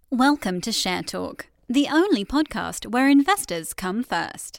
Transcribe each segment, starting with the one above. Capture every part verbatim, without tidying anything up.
Welcome to Share Talk, the only podcast where investors come first.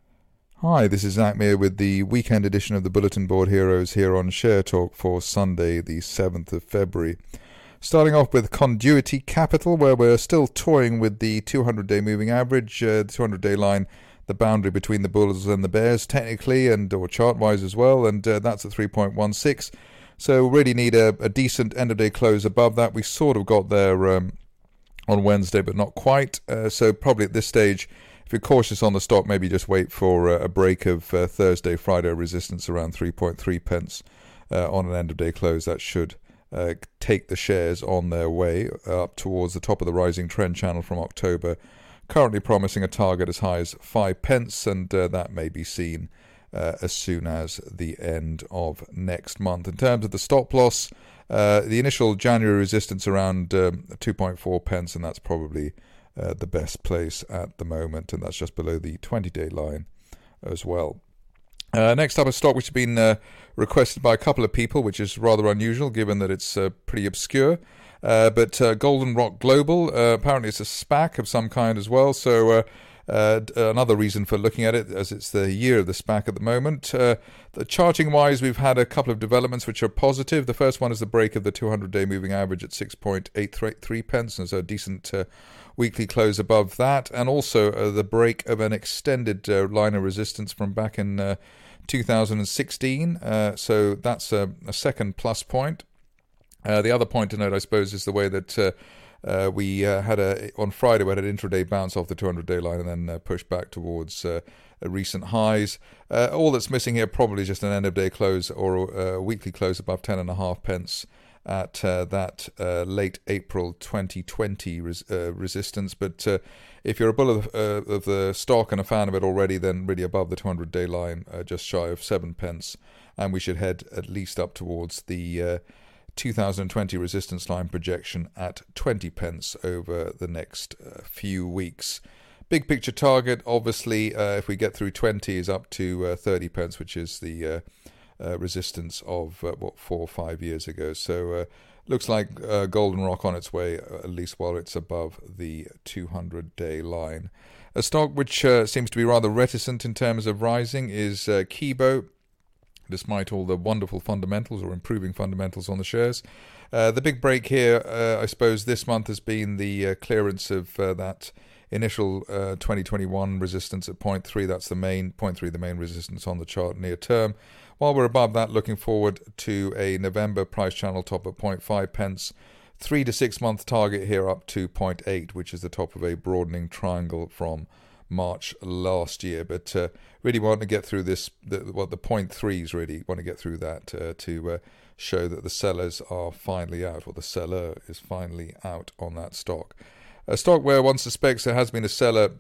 Hi, this is Zach Meir with the weekend edition of the Bulletin Board Heroes here on Share Talk for Sunday, the seventh of February. Starting off with Conduity Capital, where we're still toying with the two hundred day moving average, uh, the two hundred day line, the boundary between the bulls and the bears technically, and or chart-wise as well, and uh, that's at three point one six. So really need a, a decent end-of-day close above that. We sort of got there um, on Wednesday, but not quite. Uh, so probably at this stage, if you're cautious on the stock, maybe just wait for uh, a break of uh, Thursday, Friday resistance around three point three pence uh, on an end-of-day close. That should uh, take the shares on their way up towards the top of the rising trend channel from October, currently promising a target as high as five pence, and uh, that may be seen uh, as soon as the end of next month. In terms of the stop loss, uh, the initial January resistance around um, two point four pence, and that's probably uh, the best place at the moment, and that's just below the twenty day line as well. Uh, next up, a stock which has been uh, requested by a couple of people, which is rather unusual given that it's uh, pretty obscure. Uh, but uh, Golden Rock Global, uh, apparently it's a SPAC of some kind as well, so uh, uh, another reason for looking at it, as it's the year of the SPAC at the moment. Uh, the charting-wise, we've had a couple of developments which are positive. The first one is the break of the two hundred day moving average at six point eight three pence, and so a decent uh, weekly close above that, and also uh, the break of an extended uh, line of resistance from back in uh, two thousand sixteen, uh, so that's a, a second plus point. Uh, the other point to note, I suppose, is the way that uh, uh, we uh, had a on Friday we had an intraday bounce off the two hundred day line and then uh, pushed back towards uh, recent highs. Uh, all that's missing here probably just an end of day close or a weekly close above ten and a half pence at uh, that uh, late April twenty twenty res- uh, resistance. But uh, if you're a bull of, uh, of the stock and a fan of it already, then really above the two hundred day line, uh, just shy of seven pence, and we should head at least up towards the uh, two thousand twenty resistance line projection at twenty pence over the next uh, few weeks. Big picture target, obviously, uh, if we get through twenty, is up to uh, thirty pence, which is the uh, uh, resistance of uh, what four or five years ago. So uh, looks like uh, Golden Rock on its way, uh, at least while it's above the two hundred day line. A stock which uh, seems to be rather reticent in terms of rising is uh, Kibo, despite all the wonderful fundamentals or improving fundamentals on the shares. Uh, the big break here, uh, I suppose, this month has been the uh, clearance of uh, that initial uh, twenty twenty-one resistance at zero point three. That's the main, zero point three, the main resistance on the chart near term. While we're above that, looking forward to a November price channel top at zero point five pence. Three to six month target here up to zero point eight, which is the top of a broadening triangle from March last year, but uh, really want to get through this, the, what the point threes really want to get through that uh, to uh, show that the sellers are finally out, or the seller is finally out on that stock. A stock where one suspects there has been a seller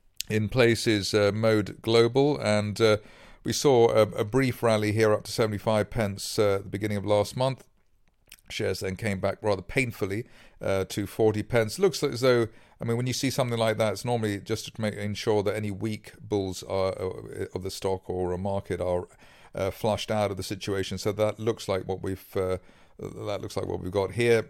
in place is uh, Mode Global, and uh, we saw a, a brief rally here up to seventy-five pence uh, at the beginning of last month. Shares then came back rather painfully uh, to forty pence. Looks as though, I mean, when you see something like that, it's normally just to make ensure that any weak bulls are, uh, of the stock or a market are uh, flushed out of the situation. So that looks like what we've uh, that looks like what we've got here.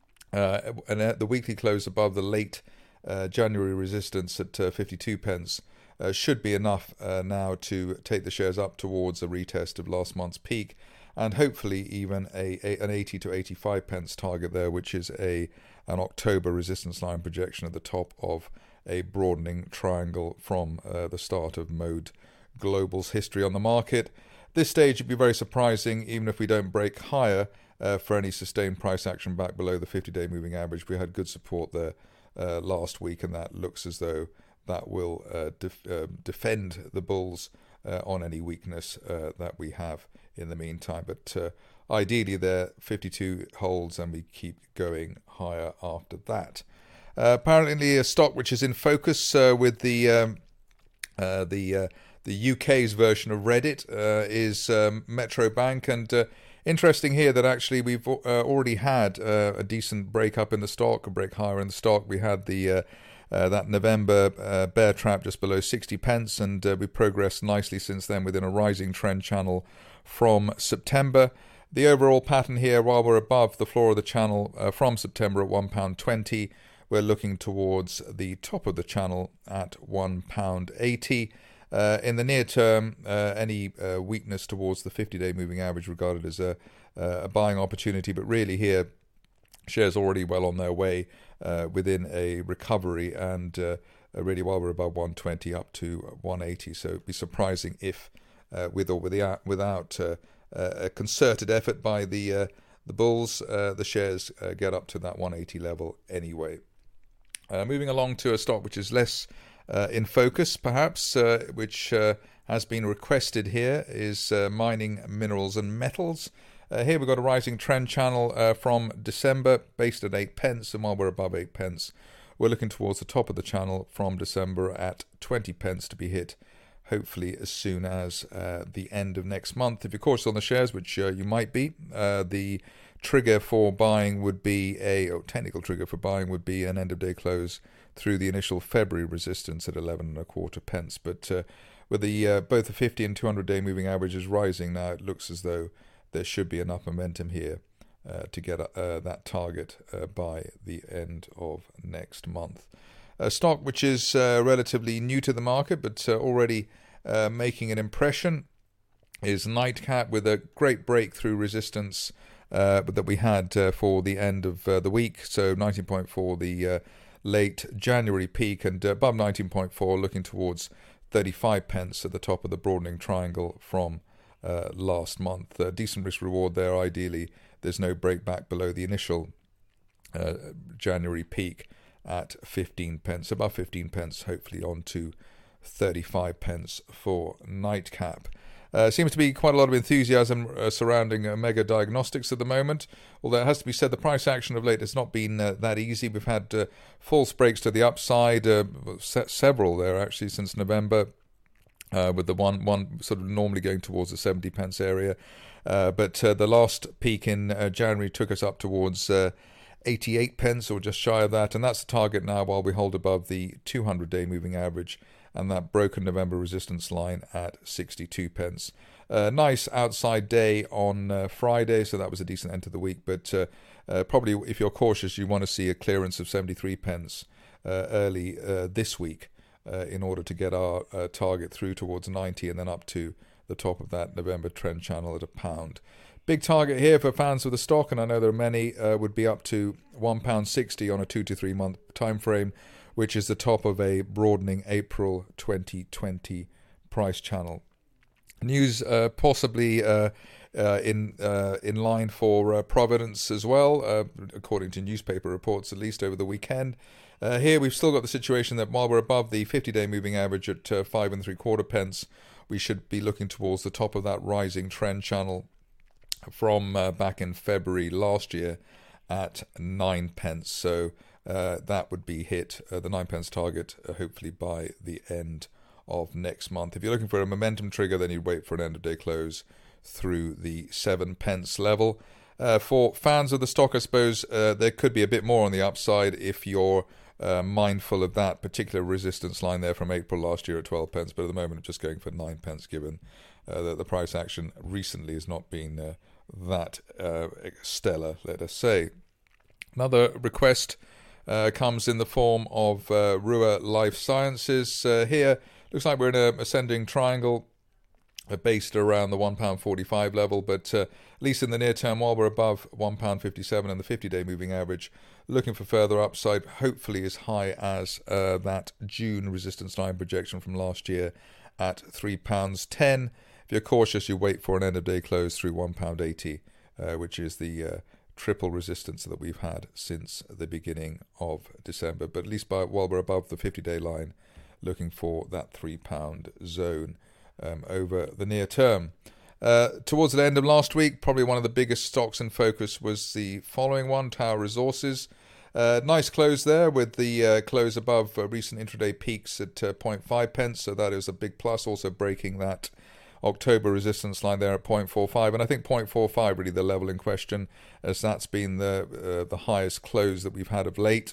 Uh, and at the weekly close above the late uh, January resistance at uh, fifty-two pence uh, should be enough uh, now to take the shares up towards a retest of last month's peak, and hopefully even a, a an eighty to eighty-five pence target there, which is a an October resistance line projection at the top of a broadening triangle from uh, the start of Mode Global's history on the market. This stage would be very surprising, even if we don't break higher uh, for any sustained price action back below the fifty day moving average. We had good support there uh, last week, and that looks as though that will uh, def- uh, defend the bulls uh, on any weakness uh, that we have in the meantime. But uh, ideally there, fifty-two holds, and we keep going higher after that. Uh, apparently a stock which is in focus uh, with the um, uh, the uh, the U K's version of Reddit uh, is um, Metro Bank, and uh, interesting here that actually we've uh, already had uh, a decent break up in the stock, a break higher in the stock. We had the uh, uh, that November uh, bear trap just below sixty pence, and uh, we progressed nicely since then within a rising trend channel from September. The overall pattern here, while we're above the floor of the channel uh, from September at one pound twenty, we're looking towards the top of the channel at one pound eighty. Uh, in the near term, uh, any uh, weakness towards the fifty-day moving average regarded as a, uh, a buying opportunity, but really here, shares already well on their way uh, within a recovery, and uh, really while we're above one twenty up to one eighty. So it'd be surprising if, uh, with or without, without uh, a concerted effort by the uh, the bulls, uh, the shares uh, get up to that one eighty level anyway. Uh, moving along to a stock which is less uh, in focus, perhaps, uh, which uh, has been requested here, is uh, mining, minerals and metals. Uh, here we've got a rising trend channel uh, from December, based at eight pence, and while we're above eight pence, we're looking towards the top of the channel from December at twenty pence to be hit, hopefully as soon as uh, the end of next month. If you're cautious on the shares, which uh, you might be, uh, the trigger for buying would be a, or technical trigger for buying would be an end of day close through the initial February resistance at eleven and a quarter pence. But uh, with the uh, both the fifty and two hundred day moving averages rising now, it looks as though there should be enough momentum here uh, to get uh, that target uh, by the end of next month. A stock which is uh, relatively new to the market, but uh, already uh, making an impression, is Nightcap, with a great breakthrough resistance uh, that we had uh, for the end of uh, the week. So nineteen point four, the uh, late January peak, and uh, above nineteen point four, looking towards thirty-five pence at the top of the broadening triangle from uh, last month. Uh, decent risk reward there. Ideally, there's no break back below the initial uh, January peak at fifteen pence, above fifteen pence, hopefully on to thirty-five pence for Nightcap. Uh, seems to be quite a lot of enthusiasm uh, surrounding Omega Diagnostics at the moment, although it has to be said the price action of late has not been uh, that easy. We've had uh, false breaks to the upside, uh, se- several there actually since November, uh, with the one one sort of normally going towards the seventy pence area, uh, but uh, the last peak in uh, January took us up towards uh, eighty-eight pence, or just shy of that, and that's the target now while we hold above the two hundred day moving average and that broken November resistance line at sixty-two pence. Uh, nice outside day on uh, Friday, so that was a decent end to the week, but uh, uh, probably if you're cautious, you want to see a clearance of seventy-three pence uh, early uh, this week uh, in order to get our uh, target through towards ninety and then up to the top of that November trend channel at a pound. Big target here for fans of the stock, and I know there are many, uh, would be up to one pound sixty on a two to three month time frame, which is the top of a broadening April twenty twenty price channel. News uh, possibly uh, uh, in uh, in line for uh, Providence as well, uh, according to newspaper reports, at least over the weekend. Uh, here we've still got the situation that while we're above the fifty day moving average at uh, five and three quarter pence, we should be looking towards the top of that rising trend channel from uh, back in February last year at nine pence. So uh, that would be hit, uh, the nine pence target, uh, hopefully by the end of next month. If you're looking for a momentum trigger, then you'd wait for an end of day close through the seven pence level. Uh, for fans of the stock, I suppose uh, there could be a bit more on the upside if you're uh, mindful of that particular resistance line there from April last year at twelve pence. But at the moment, I'm just going for nine pence, given uh, that the price action recently has not been uh, that uh, stellar, let us say. Another request uh, comes in the form of uh, Rua Life Sciences. Uh, here, looks like we're in an ascending triangle uh, based around the one pound forty-five level, but uh, at least in the near term, while we're above one pound fifty-seven and the fifty day moving average, looking for further upside, hopefully as high as uh, that June resistance line projection from last year at three pounds ten. If you're cautious, you wait for an end of day close through one pound eighty, uh, which is the uh, triple resistance that we've had since the beginning of December. But at least by, while we're above the fifty day line, looking for that three pound zone um, over the near term. Uh, towards the end of last week, probably one of the biggest stocks in focus was the following one, Tower Resources. Uh, nice close there with the uh, close above uh, recent intraday peaks at uh, zero point five pence, so that is a big plus, also breaking that October resistance line there at zero point four five, and I think zero point four five really the level in question, as that's been the uh, the highest close that we've had of late.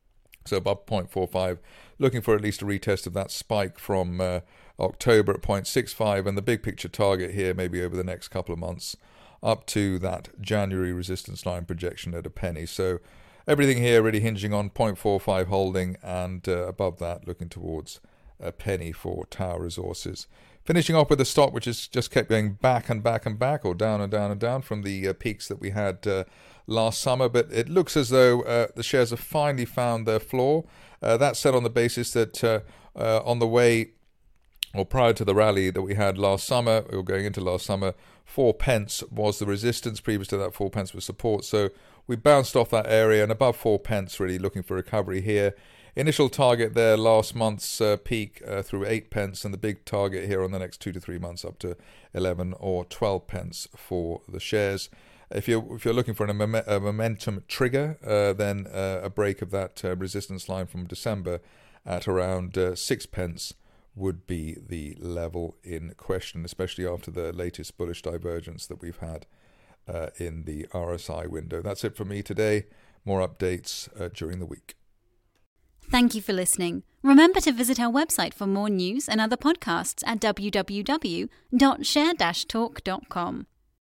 So above zero point four five, looking for at least a retest of that spike from uh, October at zero point six five, and the big picture target here maybe over the next couple of months up to that January resistance line projection at a penny. So everything here really hinging on zero point four five holding, and uh, above that looking towards a penny for Tower Resources. Finishing off with a stock which has just kept going back and back and back, or down and down and down from the uh, peaks that we had uh, last summer, but it looks as though uh, the shares have finally found their floor. Uh, that's said on the basis that uh, uh, on the way, or prior to the rally that we had last summer, or going into last summer, four pence was the resistance. Previous to that, four pence was support. So we bounced off that area, and above four pence, really looking for recovery here. Initial target there last month's uh, peak uh, through eight pence, and the big target here on the next two to three months up to eleven or twelve pence for the shares. If you're if you're looking for a, mom- a momentum trigger, uh, then uh, a break of that uh, resistance line from December at around uh, six pence would be the level in question, especially after the latest bullish divergence that we've had uh, in the R S I window. That's it from me today. More updates uh, during the week. Thank you for listening. Remember to visit our website for more news and other podcasts at w w w dot share dash talk dot com.